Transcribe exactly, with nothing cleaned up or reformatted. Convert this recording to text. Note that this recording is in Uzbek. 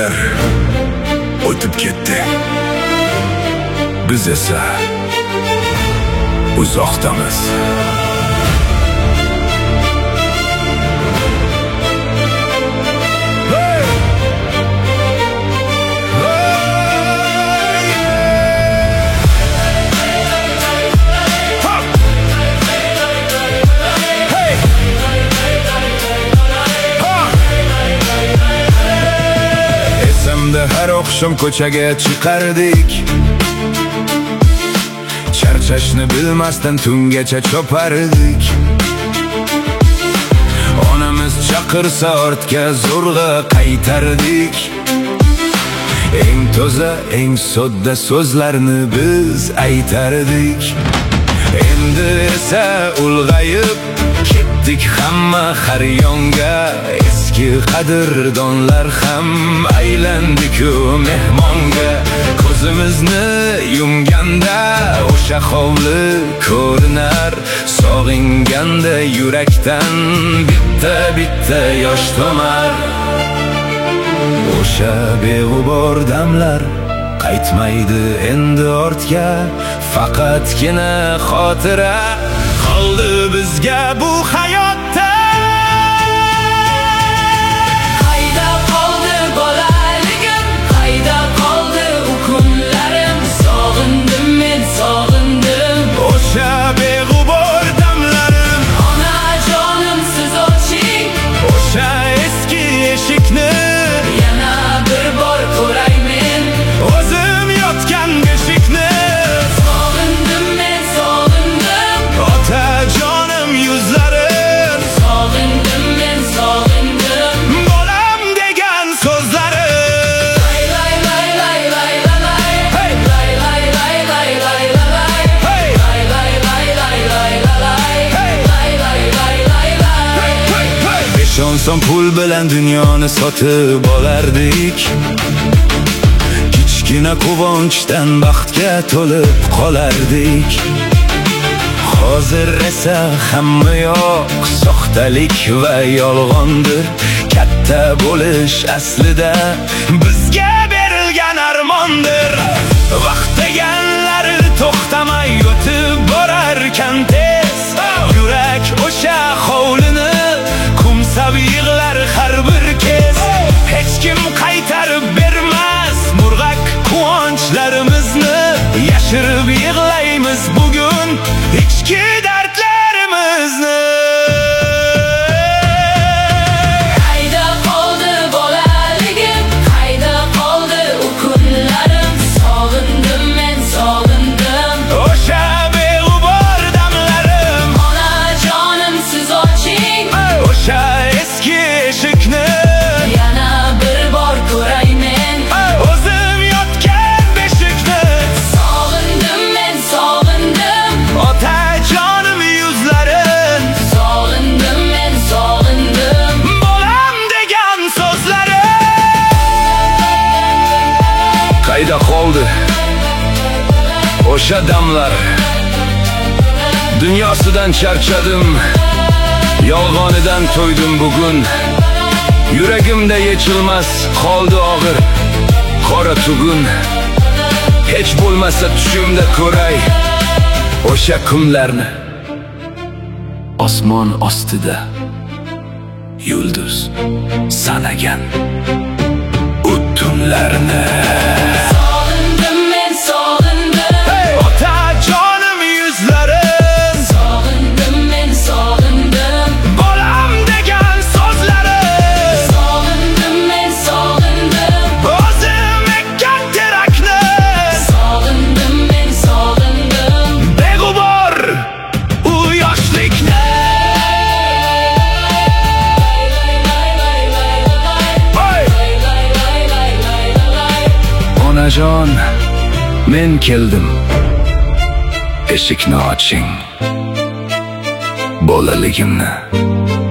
yillar o'tib ketdi. Biz esa uzoqdamiz. Har oqshom ko'chaga chiqardik, charchashni bilmasdan tungacha chopardik. Onamiz chaqirsa ortga zo'rg'a qaytardik. Eng toza, eng sodda so'zlarni biz aytardik. Endi esa ulg'ayib ketdik hamma har yonga. Eski qadrdonlar ham aylandik-ku mehmonga. Ko'zimizni yumganda o'sha hovli ko'rinar. Sog'inganda yurakdan bitta bitta yosh tomar. O'sha beg'ubor damlar qaytmaydi endi ortga. Faqatgina xotira qoldi bizga bu hayotda. Qayda qoldi bolaligim, qayda qoldi u kunlarim. Sog'indim men, sog'indim o'sha beg'ubor damlarim. Onajonim siz oching o'sha eski eshikni, yana bir bor ko'ray men o'zim yotgan beshikni. Sog'indim men, sog'indim Otajonim yuzlarin, sog'indim men, sog'indim bolam degan so'zlari. Lay lay lay lay lay lay Hey! lay lay lay lay lay lay Hey! lay lay lay lay lay lay Hey! lay lay lay lay lay. Hey, hey! besh o'n so'm pul bilan dunyoni sotib olardik. Kichkina quvonchdan baxtga to'lib qolardik. Hozir esa hamma yoq soxtalik va yolg'ondir. Katta bo'lish aslida bizga berilgan armondir. Vaqt deganlari to'xtamay o'tib borarkan tez. Yurak o'sha hovlini kumsab yig'lar har bir kez. Hech kim qaytarib bermas murg'ak quvonchlarimizmi. Yashirib yig'laymiz bugun ichki dardlarimizni. Qayda qoldi bolaligim, qayda qoldi u kunlarim. Sog'indim men, sog'indim O'sha beg'ubor damlarim. onajonim siz oching O'sha eski eshikni, yana bir bor ko'ray men o'zim yotgan beshikni. Sog'indim men, sog'indim Otajonim yuzlarin, sog'indim men, sog'indim bolam degan so'zlari. Qayda qoldi o'sha damlar? Dunyosidan charchadim, yolg'onidan to'ydim bugun. Yuragimda yechilmas qoldi og'ir qora tugun. Hech bo'lmasa tushimda ko'ray o'sha kunlarni. Osmon ostida yulduz sanagan u tunlarni. Sog'indim men, sog'indim Otajonim yuzlarin, sog'indim men, sog'indim bolam degan so'zlari. sog'indim men, sog'indim O'zim ekkan terakni, sog'indim men, sog'indim beg'ubor u yoshlikni. Onajon, men keldim. Eshikni oching, bolaligimni